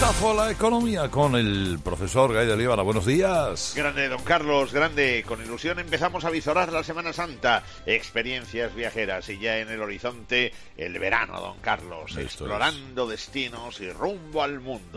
Vistazo a la economía con el profesor Gaide Líbana. Buenos días. Grande, don Carlos, grande. Con ilusión empezamos a visorar la Semana Santa. Experiencias viajeras y ya en el horizonte el verano, don Carlos. Explorando destinos y rumbo al mundo.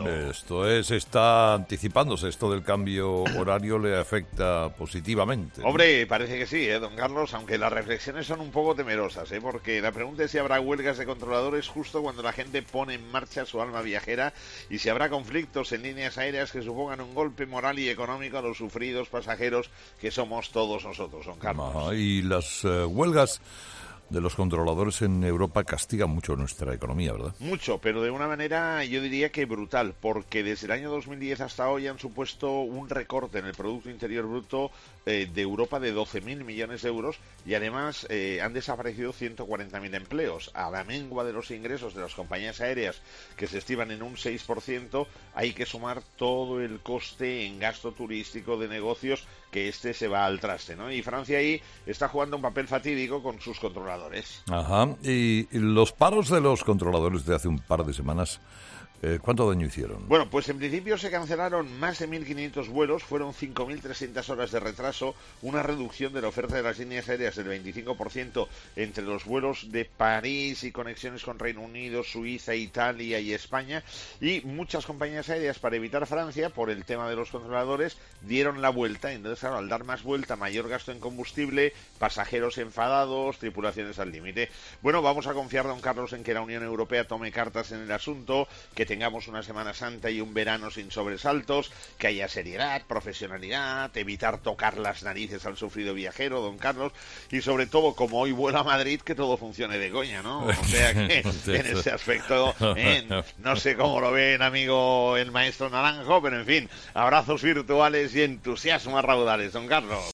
Está anticipándose. Esto del cambio horario le afecta positivamente. Hombre, parece que sí, don Carlos, aunque las reflexiones son un poco temerosas, porque la pregunta es si habrá huelgas de controladores justo cuando la gente pone en marcha su alma viajera y si habrá conflictos en líneas aéreas que supongan un golpe moral y económico a los sufridos pasajeros que somos todos nosotros, don Carlos. Y las huelgas de los controladores en Europa castigan mucho nuestra economía, ¿verdad? Mucho, pero de una manera yo diría que brutal, porque desde el año 2010 hasta hoy han supuesto un recorte en el Producto Interior Bruto de Europa de 12.000 millones de euros y además han desaparecido 140.000 empleos. A la mengua de los ingresos de las compañías aéreas, que se estiman en un 6%, hay que sumar todo el coste en gasto turístico de negocios que se va al traste, ¿no? Y Francia ahí está jugando un papel fatídico con sus controladores. Ajá, y los paros de los controladores de hace un par de semanas, ¿cuánto daño hicieron? Bueno, pues en principio se cancelaron más de 1.500 vuelos, fueron 5.300 horas de retraso, una reducción de la oferta de las líneas aéreas del 25% entre los vuelos de París y conexiones con Reino Unido, Suiza, Italia y España, y muchas compañías aéreas, para evitar Francia, por el tema de los controladores, dieron la vuelta. Entonces, claro, al dar más vuelta, mayor gasto en combustible, pasajeros enfadados, tripulaciones al límite. Bueno, vamos a confiar, don Carlos, en que la Unión Europea tome cartas en el asunto, que tengamos una Semana Santa y un verano sin sobresaltos, que haya seriedad, profesionalidad, evitar tocar las narices al sufrido viajero, don Carlos, y sobre todo, como hoy vuela a Madrid, que todo funcione de coña, ¿no? O sea que en ese aspecto, no sé cómo lo ven, amigo el maestro Naranjo, pero en fin, abrazos virtuales y entusiasmo a raudales, don Carlos.